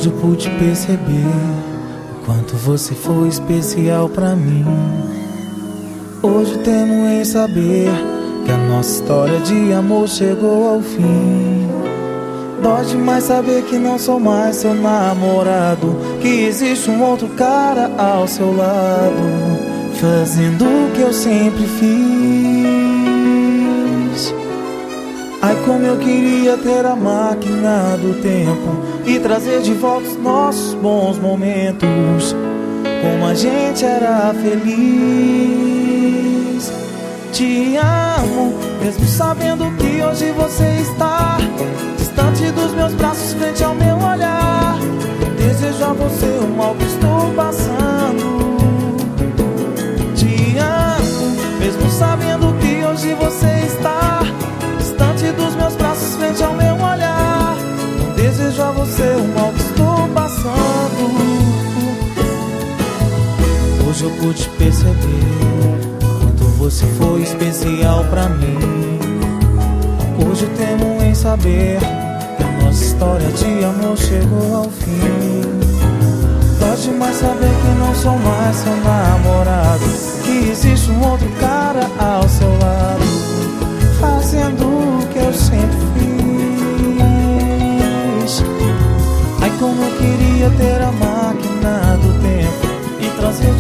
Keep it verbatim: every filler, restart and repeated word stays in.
Hoje eu pude perceber o quanto você foi especial pra mim. Hoje temo em saber que a nossa história de amor chegou ao fim. Dói demais saber que não sou mais seu namorado, que existe um outro cara ao seu lado, fazendo o que eu sempre fiz. Ai, como eu queria ter a máquina do tempo e trazer de volta os nossos bons momentos, como a gente era feliz. Te amo, mesmo sabendo que hoje você está distante dos meus braços, frente ao meu olhar. Desejo a você o mal que estou passando. Te amo, mesmo sabendo que hoje você está distante dos meus braços, frente ao meu olhar. Desejo a você o mal que estou passando. Hoje eu pude perceber quanto você foi especial pra mim. Hoje eu temo em saber que a nossa história de amor chegou ao fim. Dói demais saber que não sou mais seu namorado, que existe um outro cara ao seu lado, fazendo o que eu sempre fiz. Ai, como eu queria ter a máquina do tempo e trazer